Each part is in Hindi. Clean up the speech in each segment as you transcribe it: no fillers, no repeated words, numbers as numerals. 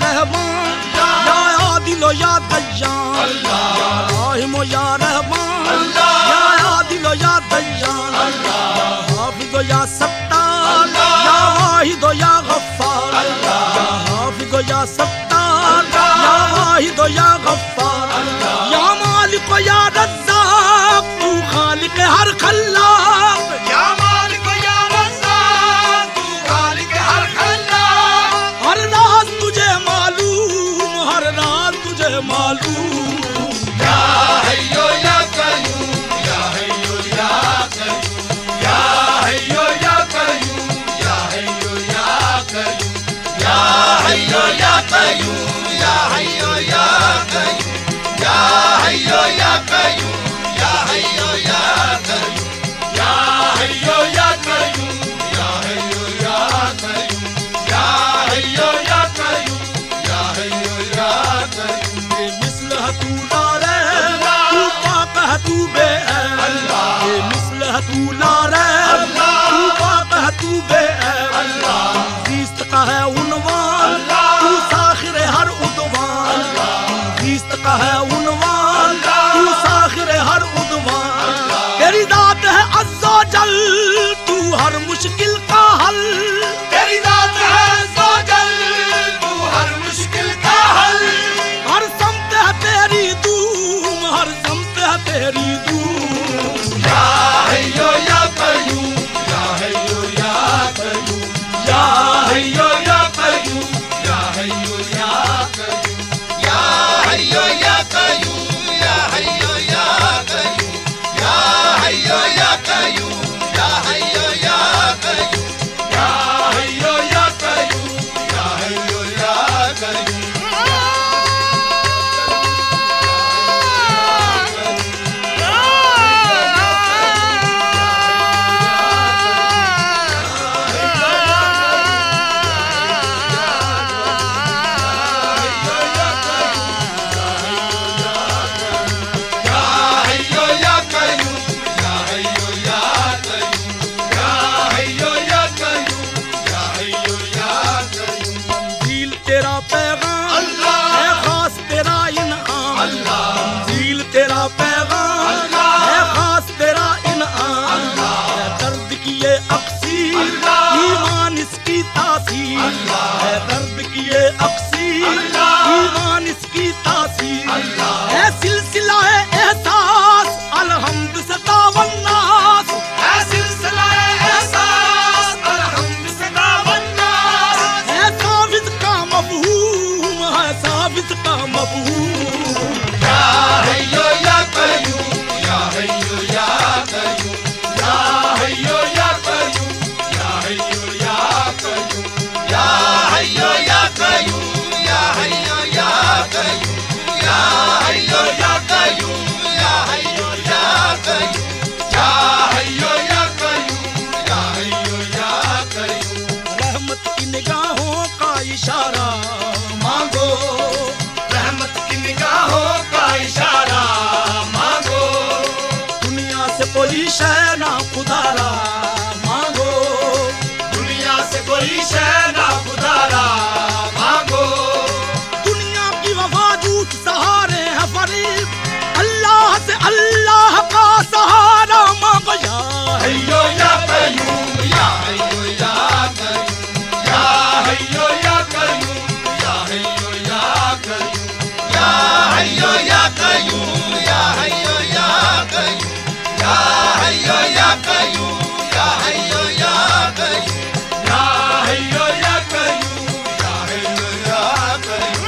रहमान, या आदिल या दय्यान, या राहिम या रहमान, या आदिल या दय्यान, या हाफिज या सत्तार, या वाहिद या गफ्फार, या हाफिज या सत्तार, या वाहिद या गफ्फार, या मालिक या रज़्ज़ाक़, तू खालिक हर खल्लाक़, या मालिक या रज़्ज़ाक़, तू खालिक हर खल्लाक़। हर राज तुझे मालूम, हर राज तुझे मालूम। या हय्यो या क़य्यूम, या हय्यो या क़य्यूम, या हय्यो या क़य्यूम, या हय्यो या क़य्यूम, या हय्यो या क़य्यूम, या हय्यो या क़य्यूम, या हय्यो या क़य्यूम, या हय्यो या क़य्यूम, या हय्यो या क़य्यूम, या हय्यो या क़य्यूम, या हय्यो या क़य्यूम, या हय्यो या क़य्यूम। मिस्ल है तू लारे, तू पाक है तू बेऐब, मिस्ल है तू लारे, तू पाक है तू बेऐब, ज़ीस्त का है उन्वान, तू साखिर हर उद्वान, ज़ीस्त का है उन्वान, तू साखिर हर उद्वान। तेरी दात है अज़्ज़ो जल, तू हर मुश्किल का हल, तेरी दात है अज़्ज़ो जल, तू हर मुश्किल का हल। हर समत है तेरी दूम, हर समत है तेरी दूम। या हय्यो या क़य्यूम, या हय्यो या क़य्यूम, या हय्यो या क़य्यूम, या हय्यो या क़य्यूम, या हय्यो या क़य्यूम, या हय्यो या क़य्यूम, या हय्यो या क़य्यूम, या हय्यो या क़य्यूम, या हय्यो या क़य्यूम, या हय्यो या क़य्यूम। मंज़िल तेरा पैगाम है खास तेरा इनाम, मंज़िल तेरा पैगाम है खास तेरा इनाम। है दर्द की ये अक्सीर, ईमान इसकी तासीर, है दर्द की ये अक्सीर, ईमान इसकी तासीर। है सिलसिला है एहसास, अलहम्द से दावन्नास, है सिलसिला एहसास, अलहम्द से दावन्नास। है साबित का मफ़हूम, है साबित का मफ़हूम। या हय्यो या क़य्यूम, या हय्यो या क़य्यूम, या हय्यो या क़य्यूम, या हय्यो या क़य्यूम, या हय्यो या क़य्यूम, या हय्यो या क़य्यूम, या हय्यो या क़य्यूम, या हय्यो या क़य्यूम, या हय्यो या क़य्यूम, या हय्यो या क़य्यूम। रहमत की निगाहों का इशारा मांगो, रहमत की निगाहों का इशारा मांगो। दुनिया से कोई शय ना खुदारा मांगो, दुनिया से कोई शय ना खुदारा मांगो। दुनिया की वफा झूठ सहारे है फरीब, अल्लाह से अल्लाह का सहारा मांगो। या हय्यो या क़य्यूम, या हय्यो या क़य्यूम, या हय्यो या क़य्यूम, या हय्यो या क़य्यूम, या हय्यो या क़य्यूम, या हय्यो या क़य्यूम, या हय्यो या क़य्यूम, या हय्यो या क़य्यूम, या हय्यो या क़य्यूम, या हय्यो या क़य्यूम।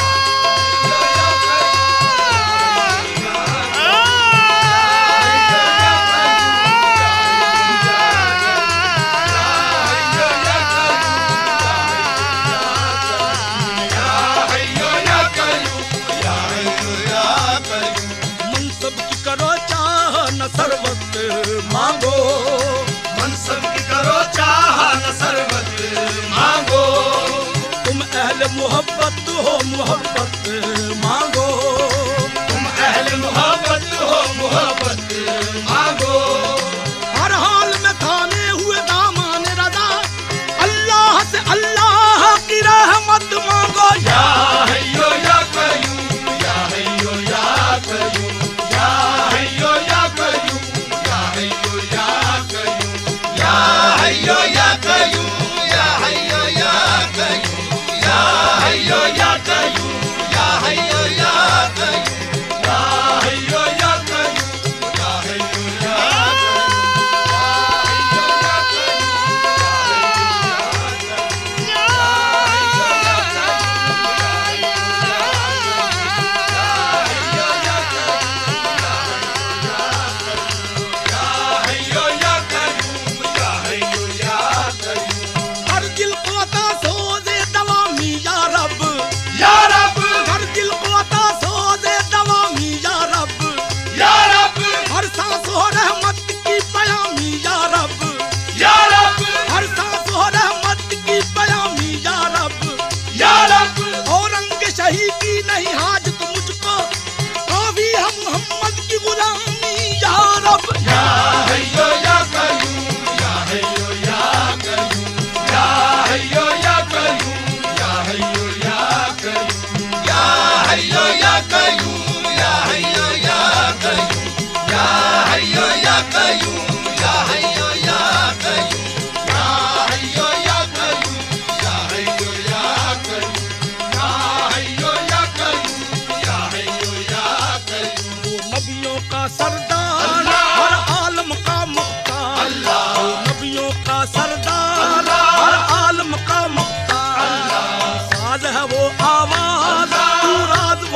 मनसब की करो चाह न सरवत मांगो, मनसब की करो चाह न सरबत मांगो। तुम अहल मोहब्बत हो मोहब्बत मांगो, तुम अहल मोहब्बत हो मोहब्बत मांगो। हर हाल में थामे हुए दामान रज़ा, अल्लाह से अल्लाह की रहमत मांगो। या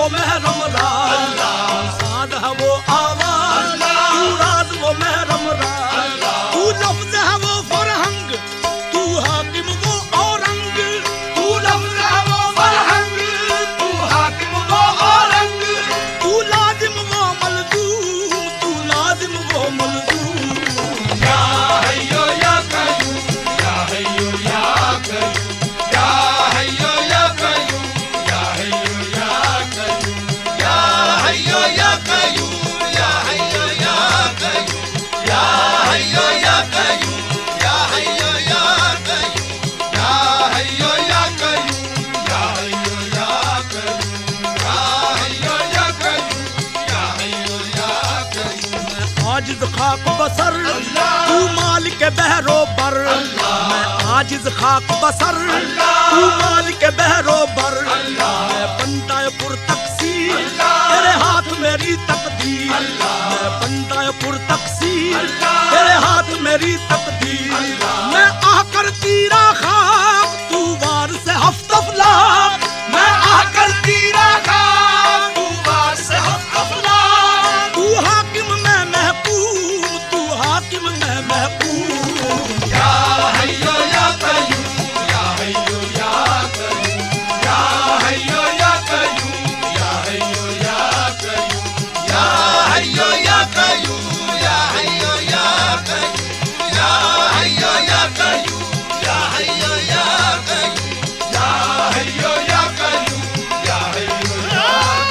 वो महरम राज, साद है वो आवाज, तू राज वो महरम राज, तू लफ्ज है वो फरहंग, तू हाकिम वो औरंग, तू लफ्ज है वो फरहंग, तू हाकिम वो औरंग, तू लाजिम वो मलजूम, तू लाजिम वो मलजूम। या हय्यो या कय्यूम, या हय्यो या कय्यूम, या हय्यो या कय्यूम, या हय्यो या कय्यूम, या हय्यो या कय्यूम, या हय्यो या कय्यूम, या हय्यो या कय्यूम, या हय्यो या कय्यूम, या हय्यो या कय्यूम, या हय्यो या कय्यूम, या हय्यो या कय्यूम, या हय्यो या कय्यूम। आजिज खाक बसर तू मालिक बहरो बर, मैं आजिज खाक बसर तू मालिक बहरो बर, मैं बंदाए पुर तकसीर तेरे हाथ मेरी तकदीर, मैं बंदाए पुर तकसीर तेरे हाथ मेरी तकदीर, मैं आकर तीरा खाक तू वार से हफ्तफ लाख, मैं आकर तीरा खाक तू वार से हफ्तफ लाख, तू हाकिम मैं महकूम, तू हाकिम मैं महकूम। या हय्यो या कय्यूम, या हय्यो या कय्यूम, या हय्यो या कय्यूम, या हय्यो या कय्यूम, या हय्यो या कय्यूम, या हय्यो या कय्यूम, या हय्यो या कय्यूम, या हय्यो या कय्यूम, या हय्यो या कय्यूम, या हय्यो या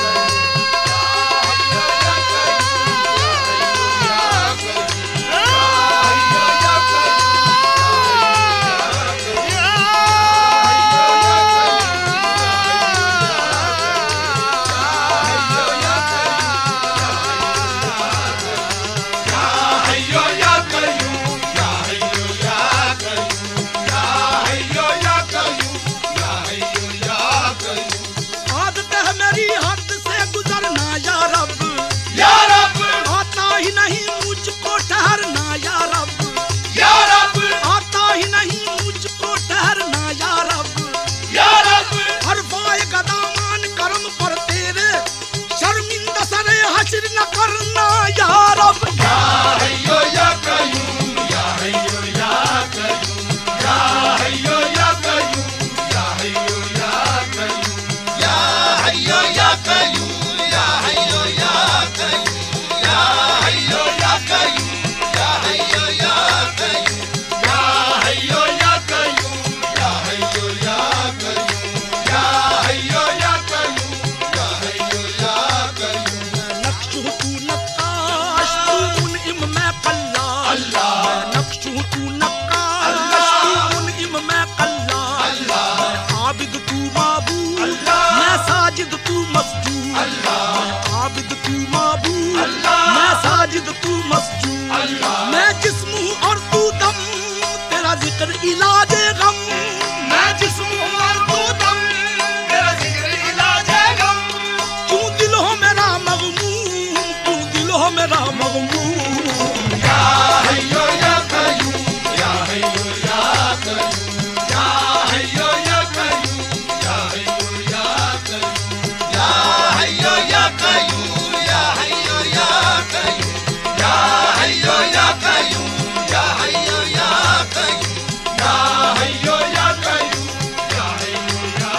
आदत है मेरी हद से गुजरना या रब, या रब, आता ही नहीं मुझको ठहरना या रब, या रब, आता ही नहीं मुझको ठहरना या रब, या रब, हर फाय गदामान कर्म पर तेरे शर्मिंदा सरे हश्र न करना या रब। या हय्यो या कय्यूम, या हय्यो या कय्यूम, या हय्यो या कय्यूम, या हय्यो या कय्यूम, या हय्यो या कय्यूम, या हय्यो या कय्यूम, या हय्यो या कय्यूम, या हय्यो या कय्यूम, या हय्यो या कय्यूम, या हय्यो या कय्यूम, या हय्यो या कय्यूम, या हय्यो या कय्यूम। नक्श हूँ तू नक्काश तू मुनइम मैं कल्लाश, अल्लाह, मैं नक्श हूँ तू नक्काश तू मुनइम मैं कल्लाश, मैं आबिद तू माबूद मैं साजिद तू मसजूद, मैं आबिद तू माबूद मैं साजिद तू मसजूद, मैं जिस्म हूँ और तू दम तेरा जिक्र इलाजे गम, मैं जिस्म हूँ और तू दम, तेरा जिक्र इलाजे गम। तू दिल हो मेरा मगमूम, तू दिल हो मेरा मगमूम। या हय्यो या कय्यूम, या हय्यो या कय्यूम, या हय्यो या कय्यूम, या हय्यो या कय्यूम, या हय्यो या कय्यूम, या हय्यो या कय्यूम, या हय्यो या कय्यूम, या हय्यो या कय्यूम, या हय्यो या कय्यूम, या हय्यो या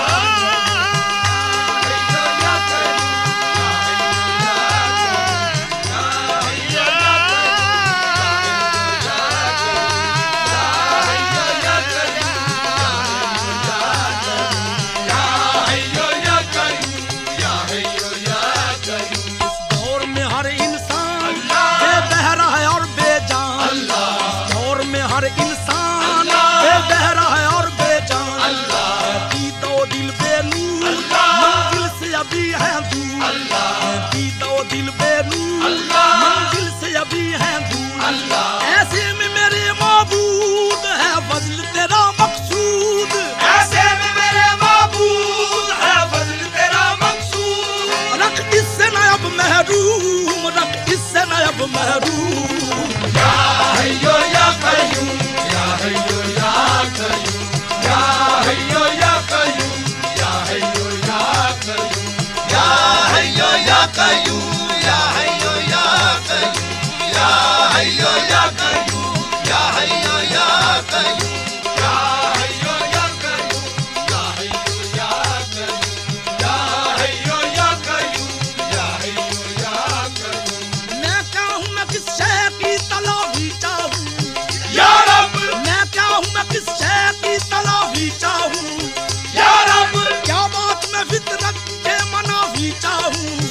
इस दौर में हर इंसान बेबहरा है और बेजान, इस दौर में हर इंसान बेबहरा है और बेजान, कहती तो दिल बेनूर मंजिल से अभी है दूर, कहती तो दिल बेनूर मंजिल से अभी है दूर, ऐसे में मेरे माबूद है फजल तेरा मकसूद, ऐसे में मेरे माबूद है फजल तेरा मकसूद। रख इससे न अब महरूम, रख इससे न अब महरूम। या हय्यो या कय्यूम, या हय्यो या कय्यूम, या हय्यो या कय्यूम, या हय्यो या कय्यूम, या नहीं चाहूं